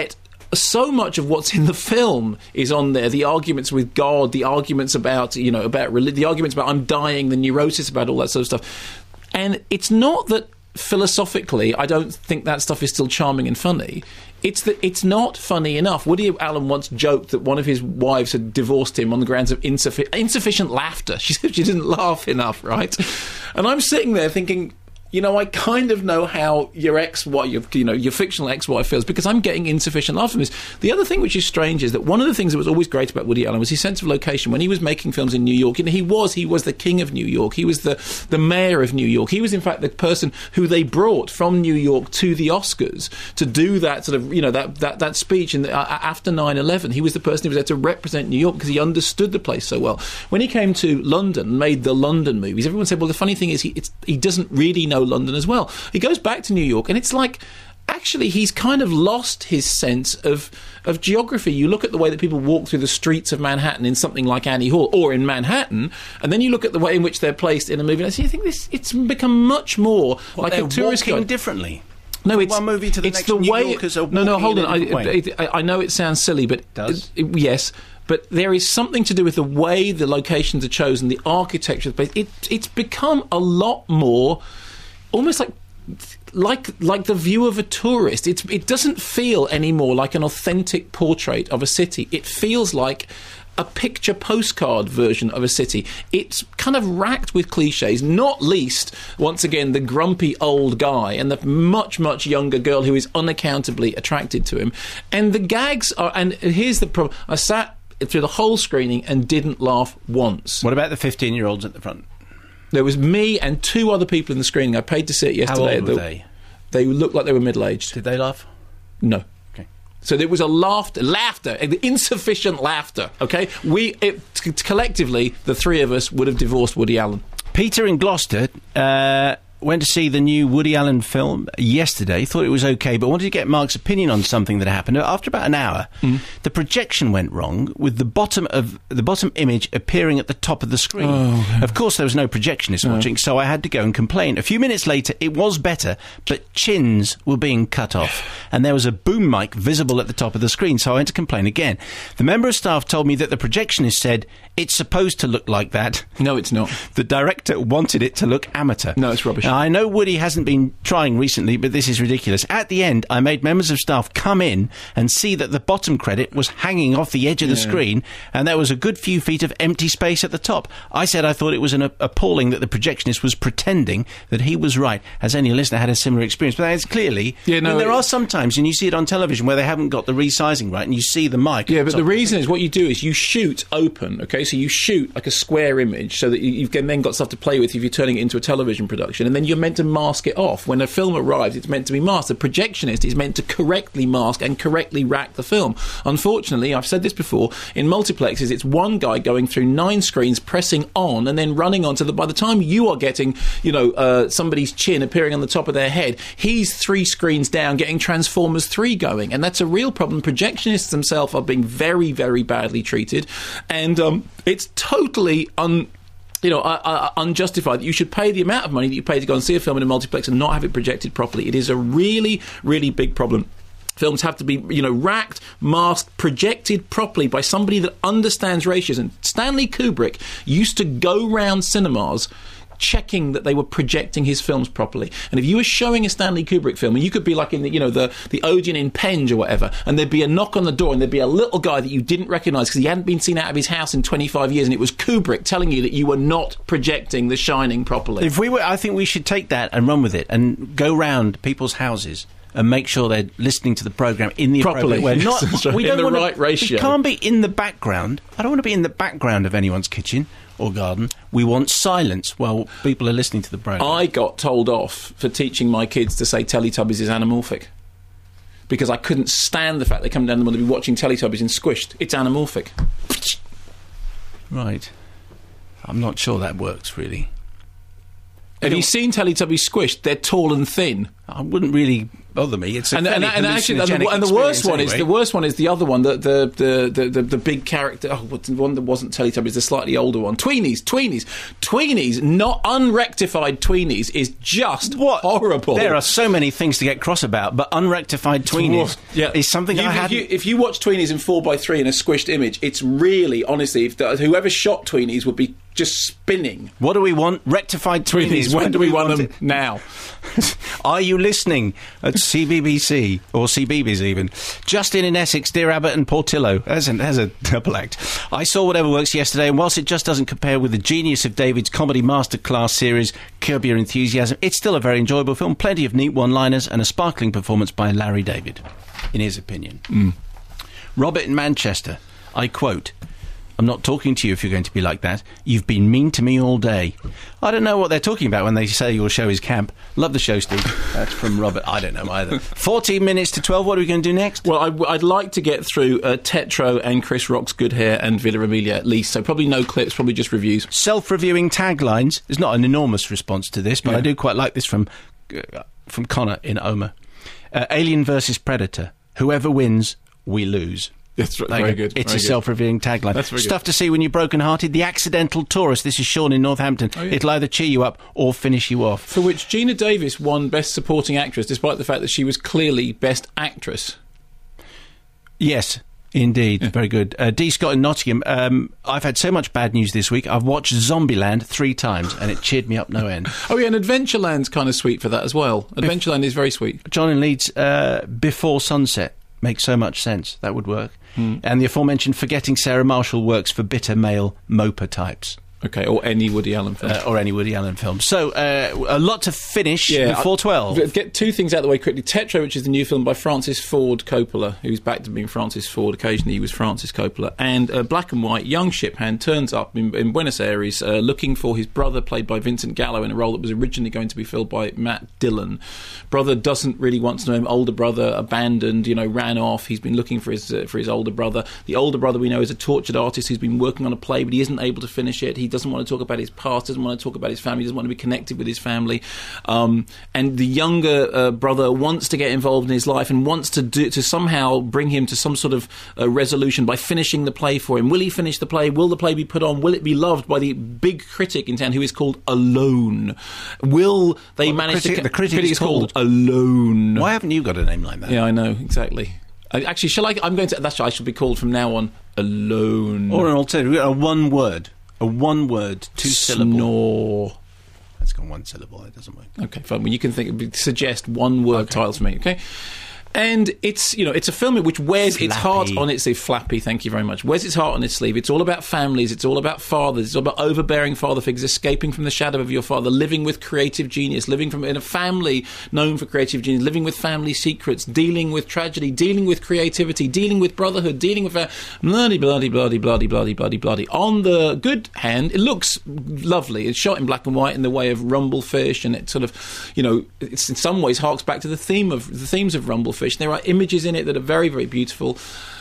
so much of what's in the film is on there. The arguments with God, the arguments about, you know, about relig- the arguments about I'm dying, the neurosis about all that sort of stuff. And it's not that philosophically I don't think that stuff is still charming and funny. It's that it's not funny enough. Woody Allen once joked that one of his wives had divorced him on the grounds of insuffi- insufficient laughter. She said she didn't laugh enough, right? And I'm sitting there thinking, you know, I kind of know how your ex-wife, your, you know, your fictional ex-wife feels, because I'm getting insufficient laugh from this. The other thing which is strange is that one of the things that was always great about Woody Allen was his sense of location. When he was making films in New York, you know, he was he was the king of New York. He was the, the mayor of New York. He was, in fact, the person who they brought from New York to the Oscars to do that sort of, you know, that that, that speech in the, uh, after nine eleven. He was the person who was there to represent New York because he understood the place so well. When he came to London and made the London movies, everyone said, well, the funny thing is he it's, he doesn't really know London as well. He goes back to New York, and it's like, actually, he's kind of lost his sense of of geography. You look at the way that people walk through the streets of Manhattan in something like Annie Hall, or in Manhattan, and then you look at the way in which they're placed in a movie, and I think this it's become much more well, like a tourist walking guide. differently. No, it's one movie to the it's next. the New way. Yorkers are no, no, hold on. I, way. I, I know it sounds silly, but it does. It, it, yes. But there is something to do with the way the locations are chosen, the architecture of the place. It, it's become a lot more, almost like. Like like the view of a tourist. It's, it doesn't feel anymore like an authentic portrait of a city. It feels like a picture postcard version of a city. It's kind of racked with cliches, not least, once again, the grumpy old guy and the much, much younger girl who is unaccountably attracted to him. And the gags are... And here's the problem. I sat through the whole screening and didn't laugh once. What about the fifteen-year-olds at the front? There was me and two other people in the screening. I paid to see it yesterday. How old were the, they? They looked like they were middle-aged. Did they laugh? No. Okay. So there was a laughter, laughter, insufficient laughter, okay? We, it, t- collectively, the three of us would have divorced Woody Allen. Peter in Gloucester uh, went to see the new Woody Allen film yesterday, thought it was okay, but wanted to get Mark's opinion on something that happened. After about an hour, mm. the projection went wrong, with the bottom of the bottom image appearing at the top of the screen. Oh, of course, there was no projectionist no. watching, so I had to go and complain. A few minutes later, it was better, but chins were being cut off, and there was a boom mic visible at the top of the screen, so I went to complain again. The member of staff told me that the projectionist said, it's supposed to look like that. No, it's not. The director wanted it to look amateur. No, it's rubbish. Now, I know Woody hasn't been trying recently, but this is ridiculous. At the end, I made members of staff come in and see that the bottom credit was hanging off the edge of the yeah. screen, and there was a good few feet of empty space at the top. I said I thought it was an a- appalling that the projectionist was pretending that he was right, as any listener had a similar experience. But that is clearly... Yeah, no, I mean, there it, are some times, and you see it on television, where they haven't got the resizing right, and you see the mic. Yeah, but the reason is what you do is you shoot open, okay? So you shoot like a square image so that you, you've then got stuff to play with if you're turning it into a television production, and then you're meant to mask it off. When a film arrives, it's meant to be masked. The projectionist is meant to correctly mask and correctly rack the film. Unfortunately, I've said this before, in multiplexes, it's one guy going through nine screens, pressing on, and then running on to the... By the time you are getting, you know, uh, somebody's chin appearing on the top of their head, he's three screens down getting Transformers three going, and that's a real problem. Projectionists themselves are being very, very badly treated, and um, it's totally un... you know, uh, uh, unjustified that you should pay the amount of money that you pay to go and see a film in a multiplex and not have it projected properly. It is a really, really big problem. Films have to be, you know, racked, masked, projected properly by somebody that understands ratios. And Stanley Kubrick used to go round cinemas checking that they were projecting his films properly. And if you were showing a Stanley Kubrick film, and you could be like in the, you know, the, the Odeon in Penge or whatever, and there'd be a knock on the door, and there'd be a little guy that you didn't recognise because he hadn't been seen out of his house in twenty-five years, and it was Kubrick telling you that you were not projecting The Shining properly. If we were, I think we should take that and run with it and go round people's houses and make sure they're listening to the programme in the properly. Appropriate way. Not, we in don't the wanna, right ratio. We can't be in the background. I don't want to be in the background of anyone's kitchen or garden. We want silence while people are listening to the programme. I got told off for teaching my kids to say Teletubbies is anamorphic, because I couldn't stand the fact they come down the morning to be watching Teletubbies and Squished. It's anamorphic. Right. I'm not sure that works, really. Have you seen Teletubbies Squished? They're tall and thin. I wouldn't really... bother me. It's a and, and, and actually, and the, and the worst one anyway. is the worst one is the other one, the the the the, the, the big character. Oh, what's the one that wasn't Teletubbies, the slightly older one. Tweenies, Tweenies, Tweenies. Not unrectified Tweenies is just what? horrible. There are so many things to get cross about, but unrectified Tweenies yeah. is something you, I had. If you, if you watch Tweenies in four by three in a squished image, it's really, honestly, if the, whoever shot Tweenies would be just spinning. What do we want? Rectified Tweenies. When, when do we want, want them? It? Now. Are you listening at C B B C or C B B S even? Justin in Essex, Dear Abbott and Portillo. There's a, there's a double act. I saw Whatever Works yesterday, and whilst it just doesn't compare with the genius of David's comedy masterclass series, Curb Your Enthusiasm, it's still a very enjoyable film. Plenty of neat one-liners and a sparkling performance by Larry David, in his opinion. Mm. Robert in Manchester, I quote, I'm not talking to you if you're going to be like that. You've been mean to me all day. I don't know what they're talking about when they say your show is camp. Love the show, Steve. That's from Robert. I don't know either. fourteen minutes to twelve. What are we going to do next? Well, I, I'd like to get through uh, Tetro and Chris Rock's Good Hair and Villa Amelia at least. So probably no clips, probably just reviews. Self-reviewing taglines. There's not an enormous response to this, but yeah. I do quite like this from, uh, from Connor in Omer. Uh, Alien versus Predator. Whoever wins, we lose. That's very good. It's very a self-revealing tagline. That's very Stuff good. to see when you're broken-hearted. The Accidental Tourist. This is Sean in Northampton. Oh, yeah. It'll either cheer you up or finish you off. For which Gina Davis won Best Supporting Actress, despite the fact that she was clearly Best Actress. Yes, indeed. Yeah. Very good. Uh, D. Scott in Nottingham. Um, I've had so much bad news this week. I've watched Zombieland three times, and it cheered me up no end. Oh, yeah, and Adventureland's kind of sweet for that as well. Adventureland is very sweet. John in Leeds, uh, Before Sunset. Makes so much sense. That would work. Hmm. And the aforementioned Forgetting Sarah Marshall works for bitter male moper types. Okay, or any Woody Allen film. Uh, or any Woody Allen film. So, uh, a lot to finish yeah, before twelve. I'll get two things out of the way quickly. Tetro, which is the new film by Francis Ford Coppola, who's back to being Francis Ford. Occasionally he was Francis Coppola. And uh, Black and White, young shiphand turns up in, in Buenos Aires uh, looking for his brother, played by Vincent Gallo, in a role that was originally going to be filled by Matt Dillon. Brother doesn't really want to know him. Older brother, abandoned, you know, ran off. He's been looking for his, uh, for his older brother. The older brother we know is a tortured artist who's been working on a play, but he isn't able to finish it. He doesn't want to talk about his past, doesn't want to talk about his family, doesn't want to be connected with his family, um, and the younger uh, brother wants to get involved in his life and wants to do, to somehow bring him to some sort of uh, resolution by finishing the play for him. Will he finish the play? Will the play be put on? Will it be loved by the big critic in town who is called Alone? Will they well, manage the critic, to... the critic is called Alone. Why haven't you got a name like that? Yeah, I know, exactly. I, actually, shall I... I'm going to... That's what I should be called from now on. Alone. Or an alternative, a one word. A one word, two syllable. Snore. That's got one syllable, it doesn't work. Okay, fine. Well, you can think, suggest one word okay. titles for me, okay? And it's, you know, it's a film which wears Flappy. its heart on its sleeve. Flappy, thank you very much. Wears its heart on its sleeve. It's all about families. It's all about fathers. It's all about overbearing father figures, escaping from the shadow of your father, living with creative genius, living from in a family known for creative genius, living with family secrets, dealing with tragedy, dealing with creativity, dealing with brotherhood, dealing with a bloody, bloody, bloody, bloody, bloody, bloody, bloody. On the good hand, it looks lovely. It's shot in black and white in the way of Rumblefish, and it sort of, you know, it's in some ways harks back to the theme of the themes of Rumblefish. There are images in it that are very, very beautiful.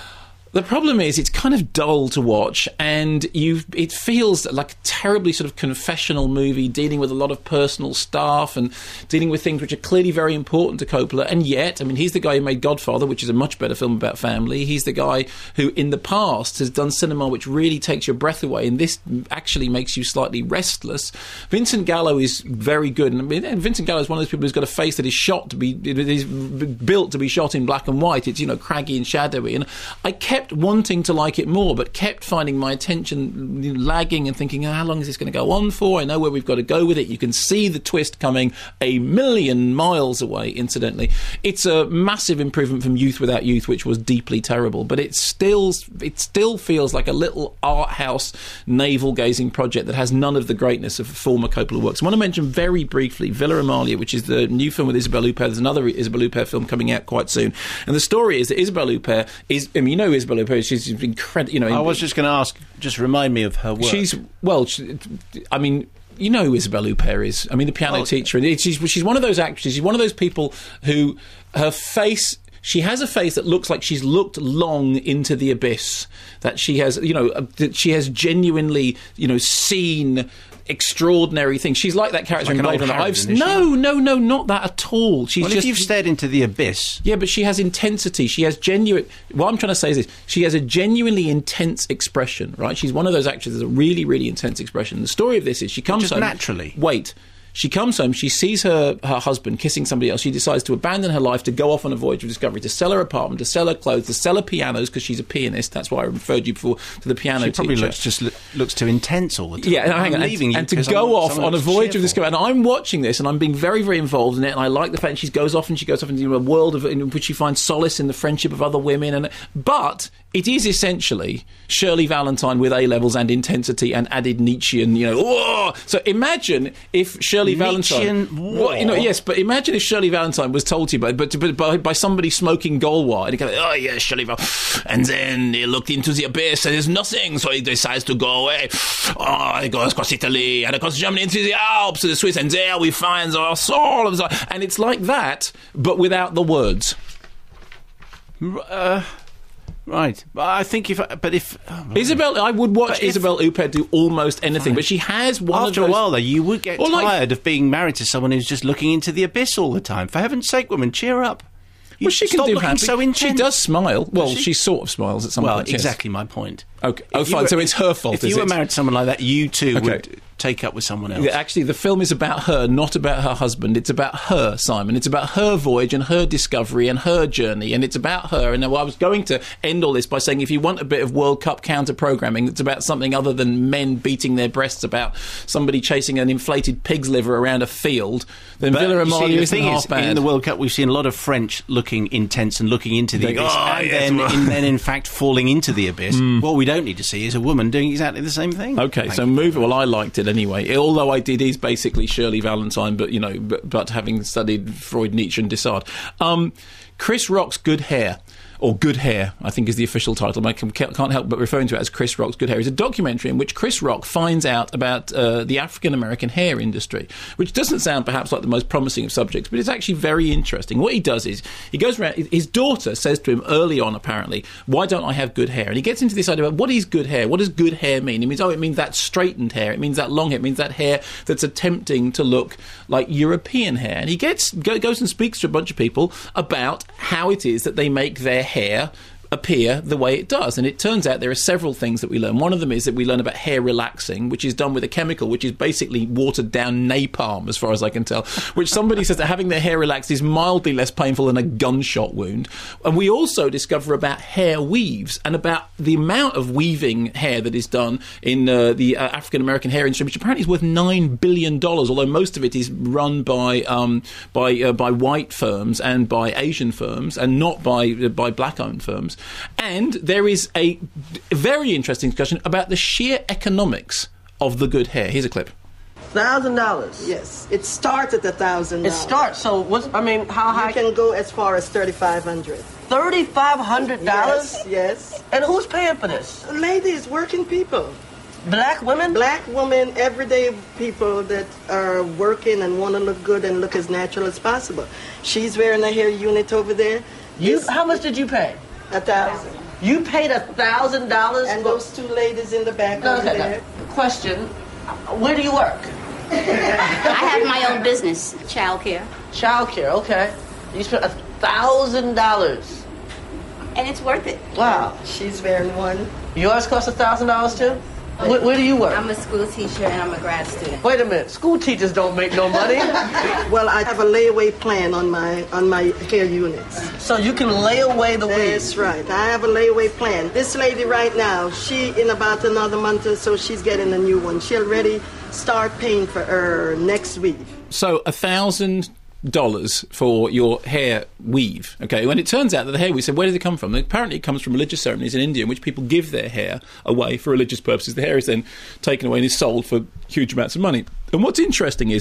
The problem is it's kind of dull to watch, and you it feels like a terribly sort of confessional movie dealing with a lot of personal stuff and dealing with things which are clearly very important to Coppola. And yet, I mean, he's the guy who made Godfather, which is a much better film about family. He's the guy who in the past has done cinema which really takes your breath away, and this actually makes you slightly restless. Vincent Gallo is very good, and I mean, Vincent Gallo is one of those people who's got a face that is shot to be it is built to be shot in black and white. It's, you know, craggy and shadowy, and I kept wanting to like it more, but kept finding my attention lagging and thinking, oh, how long is this going to go on for? I know where we've got to go with it. You can see the twist coming a million miles away, incidentally. It's a massive improvement from Youth Without Youth, which was deeply terrible, but it still, it still feels like a little art house navel-gazing project that has none of the greatness of former Coppola works. I want to mention very briefly Villa Amalia, which is the new film with Isabelle Huppert. There's another Isabelle Huppert film coming out quite soon, and the story is that Isabelle Huppert is, I mean, you know Isabelle Huppert, she's incredible. You know, I was just going to ask, just remind me of her work. She's well, she, I mean, you know who Isabelle Huppert is. I mean, the piano oh, teacher. And she's she's one of those actresses. She's one of those people who her face. she has a face that looks like she's looked long into the abyss, that she has, you know, uh, that she has genuinely, you know, seen extraordinary things. She's like that character Like in an Blade old Runner. Harridan, I've is no, no, no, not that at all. She's Well, just if you've stared into the abyss... yeah, but she has intensity. She has genuine... What I'm trying to say is this. She has a genuinely intense expression, right? She's one of those actors with a really, really intense expression. The story of this is she comes Just home... naturally. Wait. She comes home, she sees her, her husband kissing somebody else. She decides to abandon her life to go off on a voyage of discovery, to sell her apartment, to sell her clothes, to sell her pianos, because she's a pianist. That's why I referred you before to the piano She probably teacher. looks just lo- looks too intense all the time. Yeah, no, hang I'm on. leaving and, you and to because go I'm off someone on a who's voyage of cheerful. discovery, and I'm watching this, and I'm being very, very involved in it, and I like the fact she goes off and she goes off into a world of, in which she finds solace in the friendship of other women. And but it is essentially Shirley Valentine with A-levels and intensity and added Nietzschean, you know, whoa! So imagine if Shirley Nietzschean Valentine... Well, you know, yes, but imagine if Shirley Valentine was told to you by, but, but by, by somebody smoking Gaulois, and he goes, oh, yes, Shirley Valentine. And then he looked into the abyss, and there's nothing, so he decides to go away. Oh, he goes across Italy, and across Germany, into the Alps, to the Swiss, and there we find our soul. And it's like that, but without the words. Uh, right. But I think if... I- But if... oh, Isabel, I would watch But if- Isabel Huppert do almost anything, but she has one After of a those... while, though, you would get Or like- tired of being married to someone who's just looking into the abyss all the time. For heaven's sake, woman, cheer up. You Well, she can stop do looking happy. so intense. She does smile. Well, she? she sort of smiles at some Well, point. yes. exactly my point. Okay. If Oh, you fine. were- So it's her fault, If is you were it? married to someone like that, you too Okay. would take up with someone else. Yeah, actually, the film is about her, not about her husband. It's about her, Simon. It's about her voyage and her discovery and her journey, and it's about her. And I was going to end all this by saying, if you want a bit of World Cup counter-programming, it's about something other than men beating their breasts about somebody chasing an inflated pig's liver around a field, then But Villa you see, Amalia the isn't thing half is, bad. in the World Cup, we've seen a lot of French looking intense and looking into the Think, abyss, "Oh, and, yes, then, well." and then, in fact, falling into the abyss. What we don't need to see is a woman doing exactly the same thing. Okay, Thank so you. move. Well, I liked it anyway. It- although I did, is basically Shirley Valentine, but you know, but, but having studied Freud, Nietzsche, and Descartes. Um, Chris Rock's Good Hair. Or Good Hair, I think is the official title. I can, can't help but referring to it as Chris Rock's Good Hair. It's a documentary in which Chris Rock finds out about uh, the African-American hair industry, which doesn't sound perhaps like the most promising of subjects, but it's actually very interesting. What he does is, he goes around, his daughter says to him early on, apparently, why don't I have good hair? And he gets into this idea about what is good hair? What does good hair mean? It means, oh, it means that straightened hair. It means that long hair. It means that hair that's attempting to look like European hair. And he gets go, goes and speaks to a bunch of people about how it is that they make their hair appear the way it does. And it turns out there are several things that we learn. One of them is that we learn about hair relaxing, which is done with a chemical which is basically watered down napalm, as far as I can tell, which somebody says that having their hair relaxed is mildly less painful than a gunshot wound. And we also discover about hair weaves and about the amount of weaving hair that is done in uh, the uh, African-American hair industry, which apparently is worth nine billion dollars, although most of it is run by um, by uh, by white firms and by Asian firms and not by uh, by black-owned firms. And there is a very interesting discussion about the sheer economics of the good hair. Here's a clip. Thousand dollars. Yes, it starts at a thousand. It starts. So what's? I mean, how high? You can go as far as thirty-five hundred. Thirty-five hundred dollars. Yes, yes. And who's paying for this? Ladies, working people, Black women. black women, everyday people that are working and want to look good and look as natural as possible. She's wearing a hair unit over there. You. This- How much did you pay? A thousand. You paid a thousand dollars. And those two ladies in the back No, over okay, there. no. Question: where do you work? I have my own business, childcare, Child care. Okay. You spent a thousand dollars. and it's worth it. Wow. She's wearing one. Yours cost a thousand dollars too. Where, where do you work? I'm a school teacher and I'm a grad student. Wait a minute. School teachers don't make no money. Well, I have a layaway plan on my on my hair units. So you can lay away the That's weeds. right. I have a layaway plan. This lady right now, she in about another month or so, she's getting a new one. She'll already start paying for her next week. So a thousand dollars for your hair weave. Okay, when it turns out that the hair weave, so where does it come from? Apparently it comes from religious ceremonies in India in which people give their hair away for religious purposes. The hair is then taken away and is sold for huge amounts of money. And what's interesting is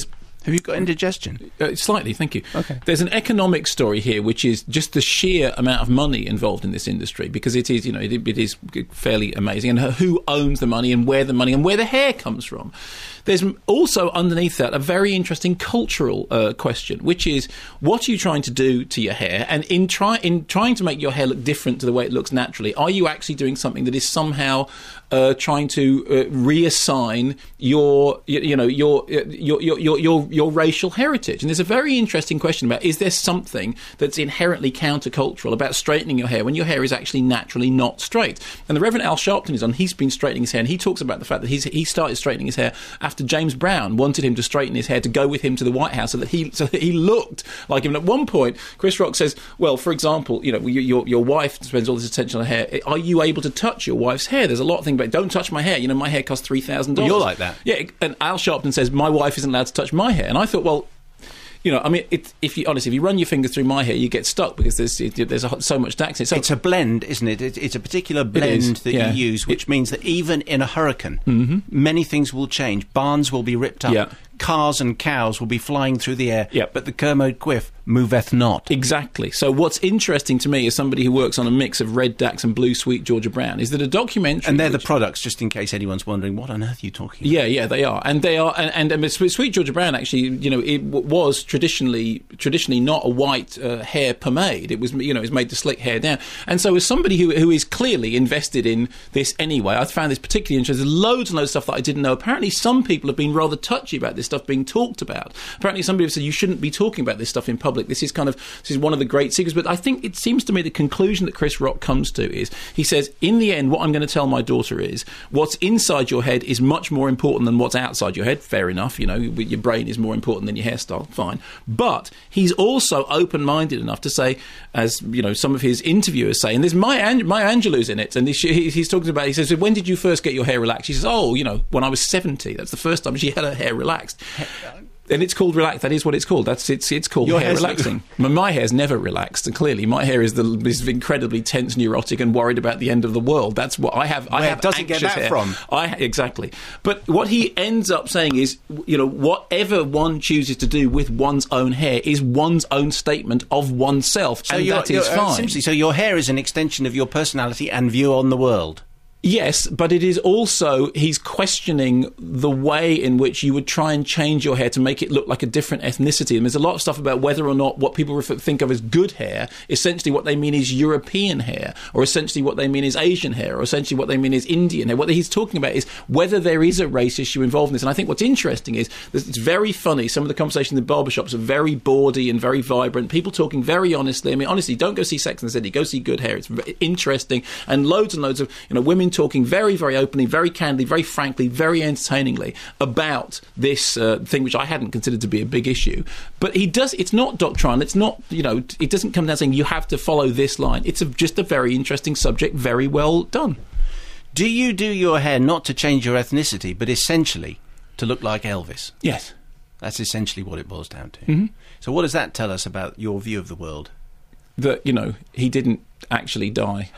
Have you got indigestion? Uh, slightly, thank you. Okay. There's an economic story here, which is just the sheer amount of money involved in this industry, because it is, you know, it, it is fairly amazing, and who owns the money and where the money and where the hair comes from. There's also underneath that a very interesting cultural uh, question, which is, what are you trying to do to your hair? And in try in trying to make your hair look different to the way it looks naturally, are you actually doing something that is somehow uh, trying to uh, reassign your, you, you know, your, your your your your your racial heritage? And there's a very interesting question about, is there something that's inherently countercultural about straightening your hair when your hair is actually naturally not straight? And the Reverend Al Sharpton is on. He's been straightening his hair, and he talks about the fact that he's he started straightening his hair after James Brown wanted him to straighten his hair to go with him to the White House, so that he so that he looked like him. And at one point, Chris Rock says, "Well, for example, you know, your your wife spends all this attention on her hair. Are you able to touch your wife's hair? There's a lot of things about, don't touch my hair. You know, my hair costs three thousand dollars. You're like that, yeah." And Al Sharpton says, "My wife isn't allowed to touch my hair." And I thought, well, you know, I mean, it, if you honestly, if you run your fingers through my hair, you get stuck because there's it, there's a, so much dax in it. So it's a blend, isn't it? It, it's a particular blend that yeah. you use, which it, means that even in a hurricane, mm-hmm. many things will change. Barns will be ripped up. Yeah. Cars and cows will be flying through the air, yep. but the Kermode quiff moveth not. Exactly. So what's interesting to me as somebody who works on a mix of red Dax and blue sweet Georgia Brown is that a documentary... And they're which, the products, just in case anyone's wondering, what on earth are you talking about? Yeah, yeah, they are. And they are... And, and, and sweet Georgia Brown, actually, you know, it w- was traditionally traditionally not a white uh, hair pomade. It was, you know, it was made to slick hair down. And so as somebody who who is clearly invested in this anyway, I found this particularly interesting. There's loads and loads of stuff that I didn't know. Apparently some people have been rather touchy about this stuff being talked about. About. Apparently somebody has said you shouldn't be talking about this stuff in public. This is kind of this is one of the great secrets. But I think it seems to me the conclusion that Chris Rock comes to is, he says, in the end, what I'm going to tell my daughter is, what's inside your head is much more important than what's outside your head. Fair enough, you know, your brain is more important than your hairstyle. Fine. But he's also open-minded enough to say, as you know, some of his interviewers say, and there's Maya, Ang- Maya Angelou's in it, and he, he's talking about, he says, when did you first get your hair relaxed? She says, oh, you know, when I was seventy. That's the first time she had her hair relaxed. And it's called relax. That is what it's called. That's it's it's called Your hair hair's relaxing. My, my hair's never relaxed. And clearly, my hair is the is incredibly tense, neurotic, and worried about the end of the world. That's what I have. I Where have does it get anxious that hair. from? I exactly. But what he ends up saying is, you know, whatever one chooses to do with one's own hair is one's own statement of oneself, So and you're- that is you're, uh, fine. Simply, so your hair is an extension of your personality and view on the world. Yes, but it is also, he's questioning the way in which you would try and change your hair to make it look like a different ethnicity. And there's a lot of stuff about whether or not what people refer, think of as good hair, essentially what they mean is European hair, or essentially what they mean is Asian hair, or essentially what they mean is Indian hair. What he's talking about is whether there is a race issue involved in this. And I think what's interesting is that it's very funny. Some of the conversations in the barbershops are very bawdy and very vibrant. People talking very honestly. I mean, honestly, don't go see Sex and the City. Go see Good Hair. It's very interesting. And loads and loads of, you know, women talking very, very openly, very candidly, very frankly, very entertainingly about this uh, thing which I hadn't considered to be a big issue. But he does, it's not doctrinal, it's not, you know, it doesn't come down saying you have to follow this line. It's a, just a very interesting subject, very well done. Do you do your hair not to change your ethnicity, but essentially to look like Elvis? Yes. That's essentially what it boils down to. Mm-hmm. So what does that tell us about your view of the world? That, you know, he didn't actually die.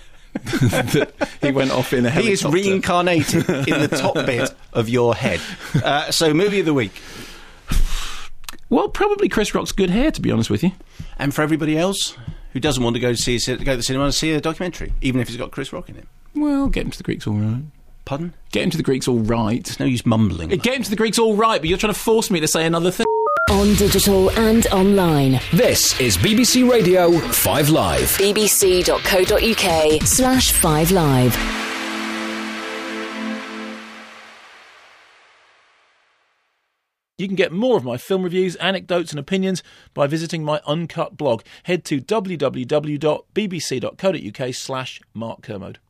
That he went off in a helicopter. He is reincarnated in the top bit of your head. Uh, so, movie of the week. Well, probably Chris Rock's Good Hair, to be honest with you. And for everybody else who doesn't want to go to see go to the cinema and see a documentary, even if it's got Chris Rock in it. Well, Get Him to the Greek's all right. Pardon? Get Him to the Greek's all right. There's no use mumbling. Get Him to the Greek's all right, but you're trying to force me to say another thing. On digital and online. This is B B C Radio five Live. bbc.co.uk slash 5live. You can get more of my film reviews, anecdotes and opinions by visiting my uncut blog. Head to w w w dot b b c dot co dot u k slash Mark Kermode.